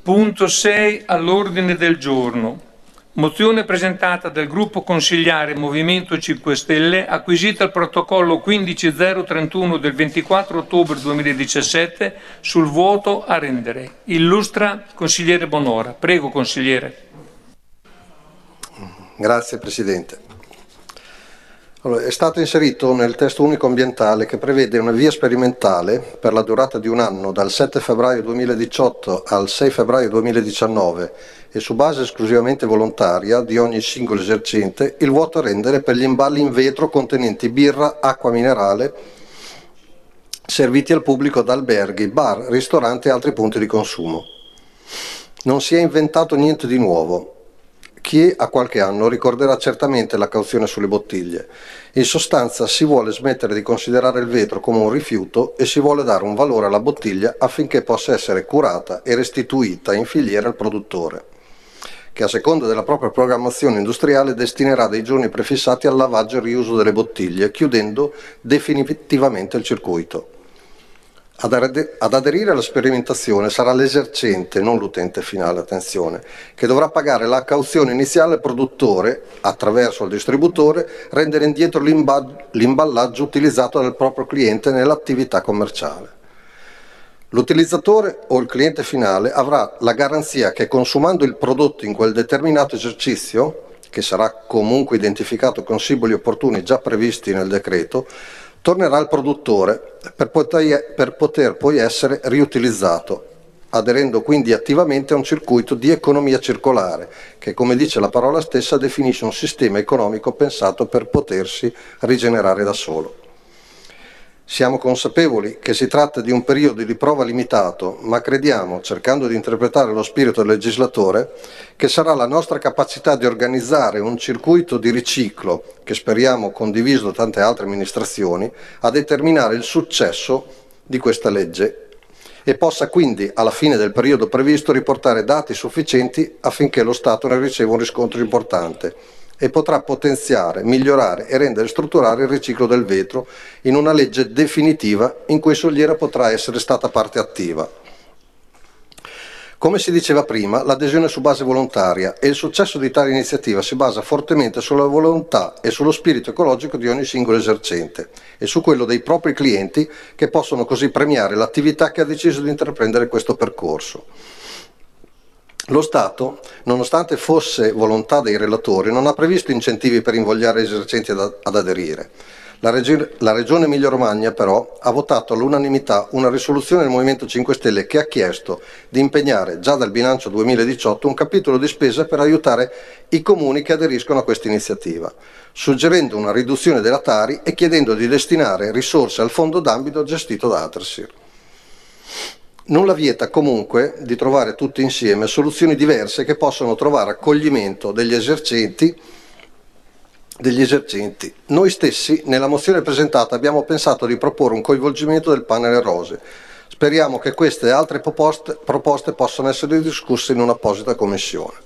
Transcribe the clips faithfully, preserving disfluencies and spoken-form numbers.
Punto sei all'ordine del giorno. Mozione presentata dal gruppo consigliare Movimento cinque Stelle, acquisita il protocollo quindici zero trentuno del ventiquattro ottobre duemiladiciassette sul voto a rendere. Illustra consigliere Bonora. Prego, consigliere. Grazie Presidente. Allora, è stato inserito nel testo unico ambientale che prevede una via sperimentale per la durata di un anno dal sette febbraio duemiladiciotto al sei febbraio duemiladiciannove e su base esclusivamente volontaria di ogni singolo esercente il voto a rendere per gli imballi in vetro contenenti birra, acqua minerale serviti al pubblico da alberghi, bar, ristoranti e altri punti di consumo. Non si è inventato niente di nuovo. Chi ha qualche anno ricorderà certamente la cauzione sulle bottiglie. In sostanza si vuole smettere di considerare il vetro come un rifiuto e si vuole dare un valore alla bottiglia affinché possa essere curata e restituita in filiera al produttore, che a seconda della propria programmazione industriale destinerà dei giorni prefissati al lavaggio e riuso delle bottiglie, chiudendo definitivamente il circuito. Ad aderire alla sperimentazione sarà l'esercente, non l'utente finale, attenzione, che dovrà pagare la cauzione iniziale al produttore, attraverso il distributore, rendere indietro l'imballaggio utilizzato dal proprio cliente nell'attività commerciale. L'utilizzatore o il cliente finale avrà la garanzia che consumando il prodotto in quel determinato esercizio, che sarà comunque identificato con simboli opportuni già previsti nel decreto, tornerà al produttore per poter, per poter poi essere riutilizzato, aderendo quindi attivamente a un circuito di economia circolare, che come dice la parola stessa definisce un sistema economico pensato per potersi rigenerare da solo. Siamo consapevoli che si tratta di un periodo di prova limitato, ma crediamo, cercando di interpretare lo spirito del legislatore, che sarà la nostra capacità di organizzare un circuito di riciclo, che speriamo condiviso da tante altre amministrazioni, a determinare il successo di questa legge e possa quindi, alla fine del periodo previsto, riportare dati sufficienti affinché lo Stato ne riceva un riscontro importante e potrà potenziare, migliorare e rendere strutturale il riciclo del vetro in una legge definitiva in cui Soliera potrà essere stata parte attiva. Come si diceva prima, l'adesione è su base volontaria e il successo di tale iniziativa si basa fortemente sulla volontà e sullo spirito ecologico di ogni singolo esercente e su quello dei propri clienti, che possono così premiare l'attività che ha deciso di intraprendere questo percorso. Lo Stato, nonostante fosse volontà dei relatori, non ha previsto incentivi per invogliare gli esercenti ad, ad aderire. La, Regi- la Regione Emilia-Romagna però ha votato all'unanimità una risoluzione del Movimento cinque Stelle che ha chiesto di impegnare già dal bilancio duemiladiciotto un capitolo di spesa per aiutare i comuni che aderiscono a questa iniziativa, suggerendo una riduzione della Tari e chiedendo di destinare risorse al fondo d'ambito gestito da Atersir. Nulla vieta comunque di trovare tutti insieme soluzioni diverse che possono trovare accoglimento degli esercenti, degli esercenti. Noi stessi nella mozione presentata abbiamo pensato di proporre un coinvolgimento del panel rose. Speriamo che queste e altre proposte, proposte possano essere discusse in un'apposita commissione.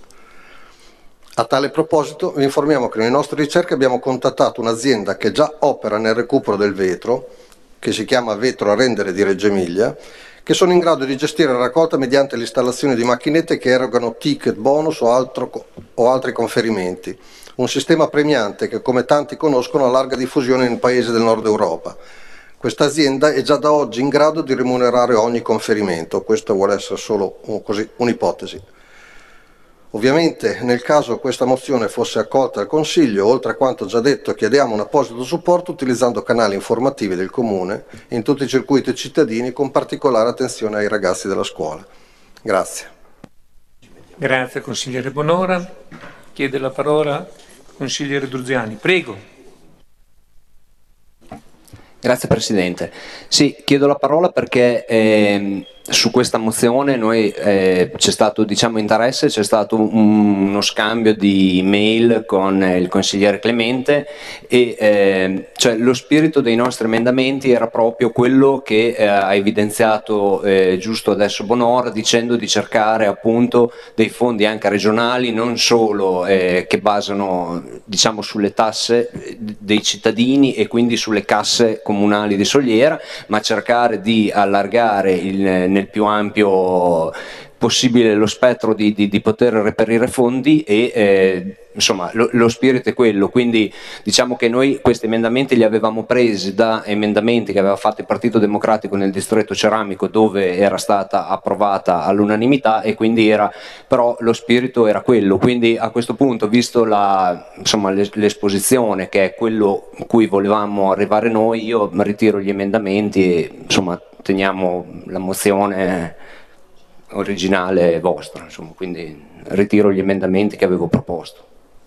A tale proposito vi informiamo che nelle nostre ricerche abbiamo contattato un'azienda che già opera nel recupero del vetro, che si chiama Vetro a Rendere di Reggio Emilia, che sono in grado di gestire la raccolta mediante l'installazione di macchinette che erogano ticket, bonus o, altro, o altri conferimenti. Un sistema premiante che, come tanti conoscono, ha larga diffusione in paesi del nord Europa. Questa azienda è già da oggi in grado di remunerare ogni conferimento. Questo vuole essere solo un, così, un'ipotesi. Ovviamente, nel caso questa mozione fosse accolta dal Consiglio, oltre a quanto già detto, chiediamo un apposito supporto utilizzando canali informativi del Comune in tutti i circuiti cittadini, con particolare attenzione ai ragazzi della scuola. Grazie. Grazie consigliere Bonora. Chiede la parola consigliere Druziani. Prego. Grazie Presidente. Sì, chiedo la parola perché ehm, su questa mozione noi eh, c'è stato, diciamo, interesse, c'è stato un, uno scambio di mail con il consigliere Clemente e eh, cioè lo spirito dei nostri emendamenti era proprio quello che eh, ha evidenziato eh, giusto adesso Bonora, dicendo di cercare appunto dei fondi anche regionali, non solo eh, che basano, diciamo, sulle tasse dei cittadini e quindi sulle casse comunali di Soliera, ma cercare di allargare il, nel più ampio possibile lo spettro di, di, di poter reperire fondi e eh, insomma lo, lo spirito è quello, quindi diciamo che noi questi emendamenti li avevamo presi da emendamenti che aveva fatto il Partito Democratico nel distretto ceramico, dove era stata approvata all'unanimità, e quindi era, però lo spirito era quello, quindi a questo punto, visto la, insomma, l'esposizione che è quello a cui volevamo arrivare noi, io ritiro gli emendamenti e insomma teniamo la mozione originale vostra, insomma, quindi ritiro gli emendamenti che avevo proposto.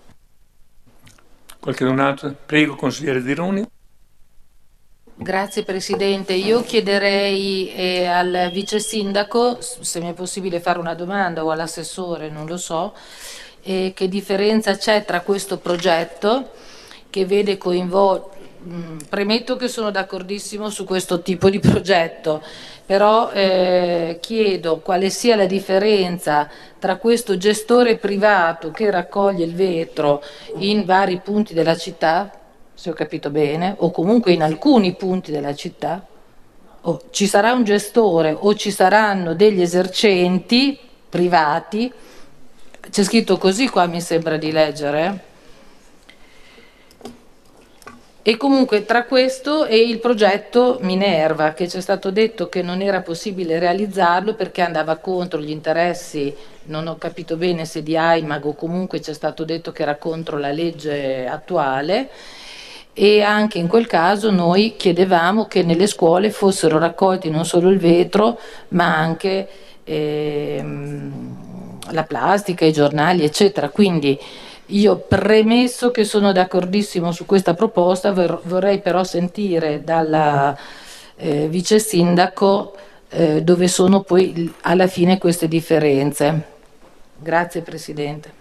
Qualcun altro? Prego, consigliere Zironi. Grazie Presidente, io chiederei eh, al vice sindaco se mi è possibile fare una domanda, o all'assessore, non lo so, eh, che differenza c'è tra questo progetto che vede coinvolto, premetto che sono d'accordissimo su questo tipo di progetto, però eh, chiedo quale sia la differenza tra questo gestore privato che raccoglie il vetro in vari punti della città, se ho capito bene, o comunque in alcuni punti della città, o ci sarà un gestore o ci saranno degli esercenti privati, c'è scritto così qua, mi sembra di leggere. E comunque tra questo e il progetto Minerva, che ci è stato detto che non era possibile realizzarlo perché andava contro gli interessi, non ho capito bene se di AIMAG o comunque ci è stato detto che era contro la legge attuale, e anche in quel caso noi chiedevamo che nelle scuole fossero raccolti non solo il vetro ma anche ehm, la plastica, i giornali eccetera, quindi io, premesso che sono d'accordissimo su questa proposta, vorrei però sentire dalla eh, vice sindaco eh, dove sono poi alla fine queste differenze. Grazie Presidente.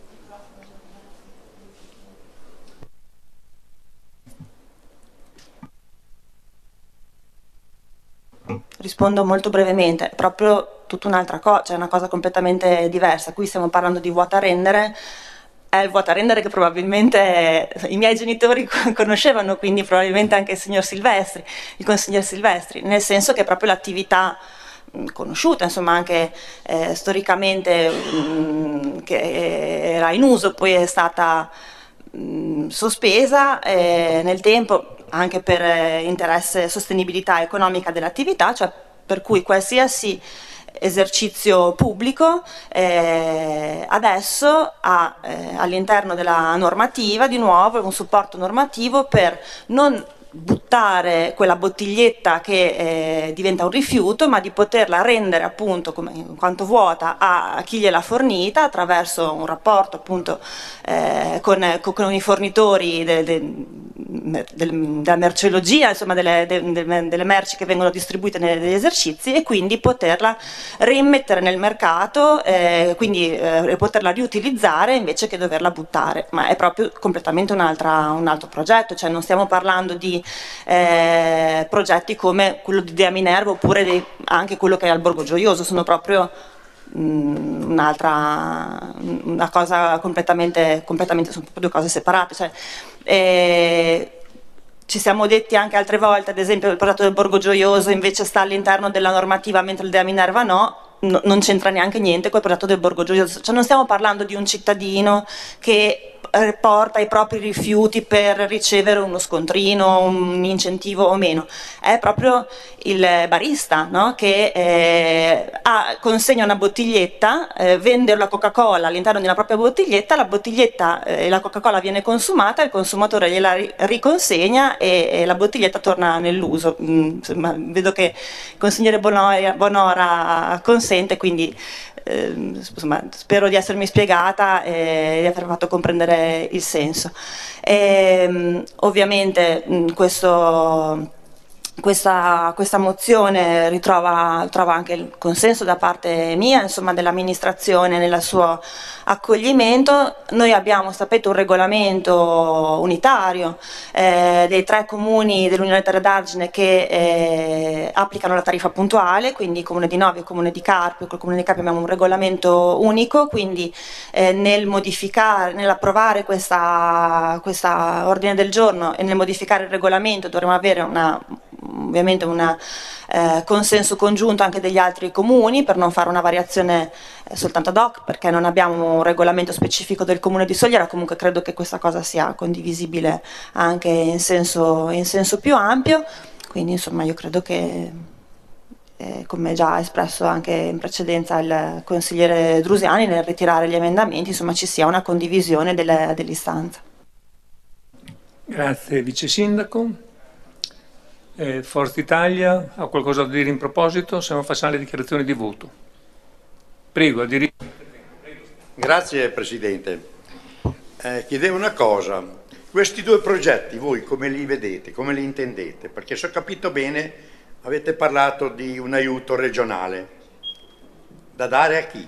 Rispondo molto brevemente, è proprio tutta un'altra cosa, cioè una cosa completamente diversa. Qui stiamo parlando di vuota rendere. È il vuota rendere che probabilmente i miei genitori conoscevano, quindi probabilmente anche il signor Silvestri, il consigliere Silvestri, nel senso che è proprio l'attività conosciuta, insomma anche eh, storicamente mh, che era in uso, poi è stata mh, sospesa eh, nel tempo anche per eh, interesse e sostenibilità economica dell'attività, cioè per cui qualsiasi esercizio pubblico eh, adesso ha eh, all'interno della normativa di nuovo un supporto normativo per non buttare quella bottiglietta che eh, diventa un rifiuto, ma di poterla rendere appunto come, in quanto vuota a chi gliel'ha fornita attraverso un rapporto appunto eh, con, con i fornitori de, de, de, della merceologia, insomma delle, de, de, delle merci che vengono distribuite negli esercizi, e quindi poterla rimettere nel mercato, eh, quindi eh, poterla riutilizzare invece che doverla buttare. Ma è proprio completamente un'altra, un altro progetto, cioè non stiamo parlando di Eh, progetti come quello di Dea Minerva oppure di, anche quello che è al Borgo Gioioso, sono proprio mh, un'altra una cosa completamente, completamente sono proprio due cose separate, cioè, eh, ci siamo detti anche altre volte, ad esempio il progetto del Borgo Gioioso invece sta all'interno della normativa mentre il Dea Minerva no, no, non c'entra neanche niente col progetto del Borgo Gioioso, cioè non stiamo parlando di un cittadino che porta i propri rifiuti per ricevere uno scontrino, un incentivo o meno, è proprio il barista, no? Che eh, ha, consegna una bottiglietta, eh, vende la Coca-Cola all'interno di una propria bottiglietta, la bottiglietta e eh, la Coca-Cola viene consumata, il consumatore gliela riconsegna e, e la bottiglietta torna nell'uso. Mm, vedo che il consigliere Bonora, Bonora consente, quindi eh, insomma, spero di essermi spiegata e di aver fatto comprendere il senso. E, ovviamente mh, questo, questa, questa mozione ritrova trova anche il consenso da parte mia, insomma dell'amministrazione nel suo accoglimento. Noi abbiamo, sapete, un regolamento unitario eh, dei tre comuni dell'Unione Terre d'Argine che eh, applicano la tariffa puntuale, quindi il Comune di Novi e il Comune di Carpio. Col Comune di Carpio abbiamo un regolamento unico, quindi eh, nel modificare, nell'approvare questa, questa ordine del giorno e nel modificare il regolamento dovremo avere una ovviamente un eh, consenso congiunto anche degli altri comuni per non fare una variazione eh, soltanto ad hoc, perché non abbiamo un regolamento specifico del comune di Sogliera. Comunque credo che questa cosa sia condivisibile anche in senso, in senso più ampio, quindi insomma io credo che Eh, come già espresso anche in precedenza il consigliere Drusiani nel ritirare gli emendamenti, insomma ci sia una condivisione delle, dell'istanza. Grazie Vice Sindaco. Eh, Forza Italia ha qualcosa da dire in proposito? Se no facciamo le dichiarazioni di voto. Prego, a diritto. Grazie Presidente. Eh, chiedevo una cosa, questi due progetti voi come li vedete, come li intendete? Perché se ho capito bene avete parlato di un aiuto regionale, da dare a chi?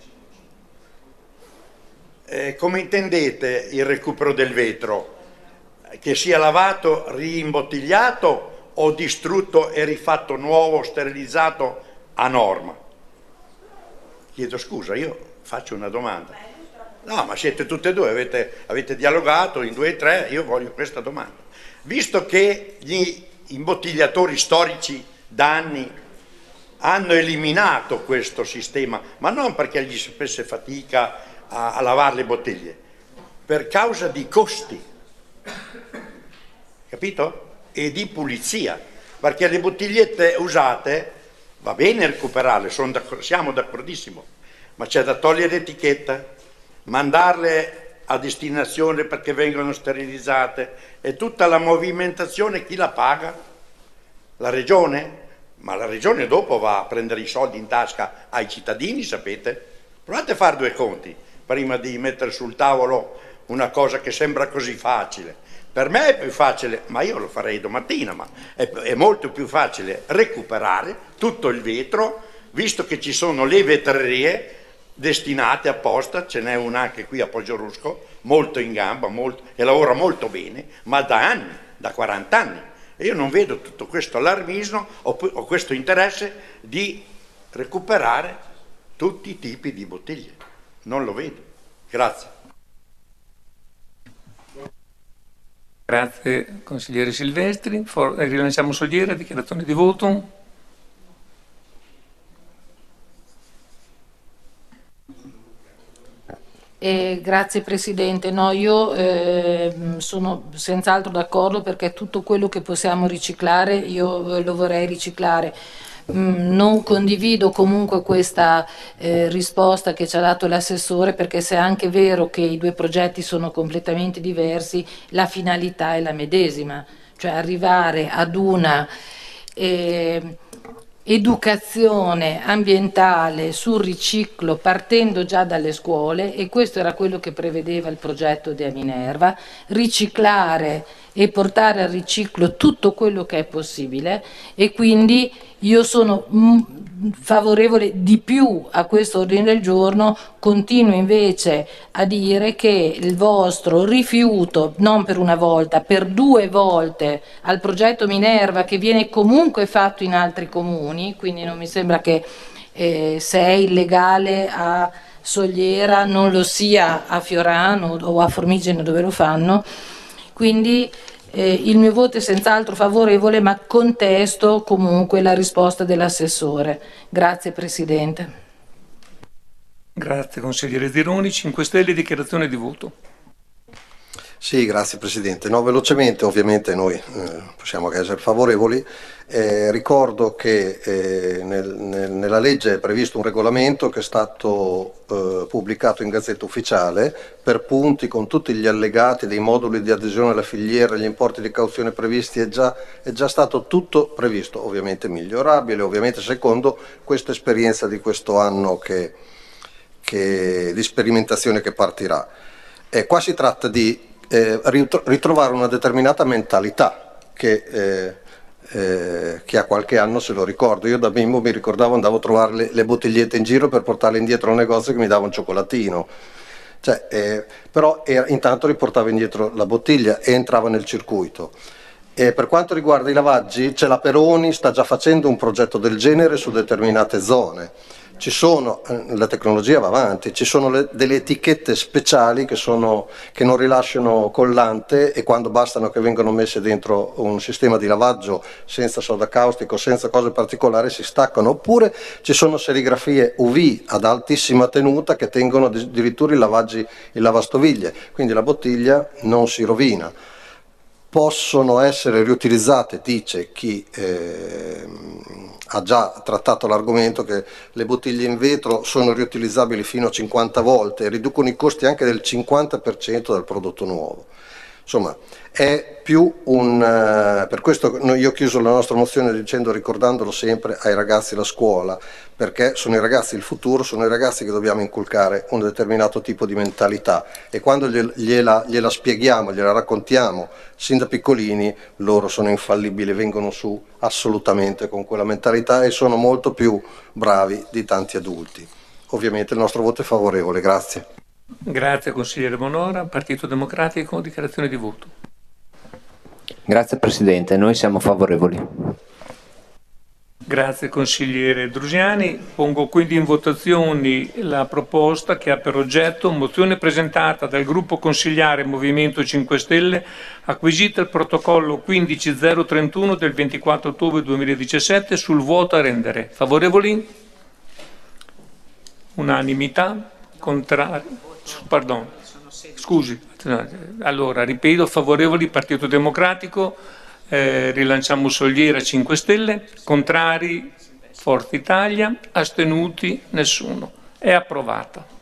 Eh, come intendete il recupero del vetro? Che sia lavato, rimbottigliato o distrutto e rifatto nuovo, sterilizzato a norma? Chiedo scusa, io faccio una domanda. No, ma siete tutte e due, avete, avete dialogato in due e tre, io voglio questa domanda. Visto che gli imbottigliatori storici da anni hanno eliminato questo sistema, ma non perché gli sapesse fatica a, a lavare le bottiglie, per causa di costi, capito? E di pulizia, perché le bottigliette usate va bene recuperarle, sono d'accordo, siamo d'accordissimo, ma c'è da togliere l'etichetta, mandarle a destinazione perché vengono sterilizzate, e tutta la movimentazione chi la paga? La regione? Ma la regione dopo va a prendere i soldi in tasca ai cittadini, sapete? Provate a fare due conti prima di mettere sul tavolo una cosa che sembra così facile. Per me è più facile, ma io lo farei domattina, ma è, è molto più facile recuperare tutto il vetro, visto che ci sono le vetrerie destinate apposta, ce n'è una anche qui a Poggiorusko, molto in gamba, molto, e lavora molto bene, ma da anni, da quaranta anni. E io non vedo tutto questo allarmismo o, o questo interesse di recuperare tutti i tipi di bottiglie. Non lo vedo. Grazie. Grazie consigliere Silvestri. For- rilanciamo Sogliera, dichiarazione di voto. Eh, grazie Presidente, no, io eh, sono senz'altro d'accordo, perché tutto quello che possiamo riciclare io eh, lo vorrei riciclare. Mm, non condivido comunque questa eh, risposta che ci ha dato l'assessore, perché se è anche vero che i due progetti sono completamente diversi, la finalità è la medesima, cioè arrivare ad una eh, educazione ambientale sul riciclo partendo già dalle scuole, e questo era quello che prevedeva il progetto di Minerva, riciclare e portare al riciclo tutto quello che è possibile, e quindi io sono mh, favorevole di più a questo ordine del giorno. Continuo invece a dire che il vostro rifiuto, non per una volta, per due volte al progetto Minerva, che viene comunque fatto in altri comuni, quindi non mi sembra che eh, se è illegale a Sogliera non lo sia a Fiorano o a Formigine dove lo fanno. Quindi eh, il mio voto è senz'altro favorevole, ma contesto comunque la risposta dell'assessore. Grazie Presidente. Grazie consigliere Zironi. cinque Stelle, dichiarazione di voto. Sì, grazie Presidente. No, velocemente, ovviamente noi eh, possiamo che essere favorevoli. Eh, ricordo che eh, nel, nel, nella legge è previsto un regolamento che è stato eh, pubblicato in Gazzetta Ufficiale per punti, con tutti gli allegati dei moduli di adesione alla filiera, gli importi di cauzione previsti, è già, è già stato tutto previsto, ovviamente migliorabile, ovviamente secondo questa esperienza di questo anno che, che, di sperimentazione che partirà. Eh, qua si tratta di Eh, ritrovare una determinata mentalità che, eh, eh, che ha qualche anno se lo ricordo. Io da bimbo mi ricordavo, andavo a trovare le, le bottigliette in giro per portarle indietro al negozio che mi dava un cioccolatino, cioè, eh, però era, intanto riportava indietro la bottiglia e entrava nel circuito. E per quanto riguarda i lavaggi, c'è la Peroni, sta già facendo un progetto del genere su determinate zone. Ci sono, la tecnologia va avanti, ci sono le, delle etichette speciali che, sono, che non rilasciano collante e quando bastano che vengano messe dentro un sistema di lavaggio senza soda caustico, senza cose particolari, si staccano. Oppure ci sono serigrafie U V ad altissima tenuta che tengono addirittura i lavaggi, i lavastoviglie, quindi la bottiglia non si rovina. Possono essere riutilizzate, dice chi eh, ha già trattato l'argomento, che le bottiglie in vetro sono riutilizzabili fino a cinquanta volte e riducono i costi anche del cinquanta per cento del prodotto nuovo. Insomma, è più un... Uh, per questo io ho chiuso la nostra mozione dicendo, ricordandolo sempre ai ragazzi della scuola, perché sono i ragazzi il futuro, sono i ragazzi che dobbiamo inculcare un determinato tipo di mentalità e quando gliela, gliela spieghiamo, gliela raccontiamo sin da piccolini, loro sono infallibili, vengono su assolutamente con quella mentalità e sono molto più bravi di tanti adulti. Ovviamente il nostro voto è favorevole, grazie. Grazie consigliere Bonora. Partito Democratico, dichiarazione di voto. Grazie Presidente, noi siamo favorevoli. Grazie consigliere Drusiani. Pongo quindi in votazione la proposta che ha per oggetto mozione presentata dal gruppo consigliare Movimento cinque Stelle, acquisita il protocollo quindici zero trentuno del ventiquattro ottobre duemiladiciassette sul vuoto a rendere. Favorevoli? Unanimità? Contrari? Pardon, scusi, allora ripeto, favorevoli Partito Democratico, eh, rilanciamo Soliera cinque Stelle, contrari Forza Italia, astenuti nessuno. È approvata.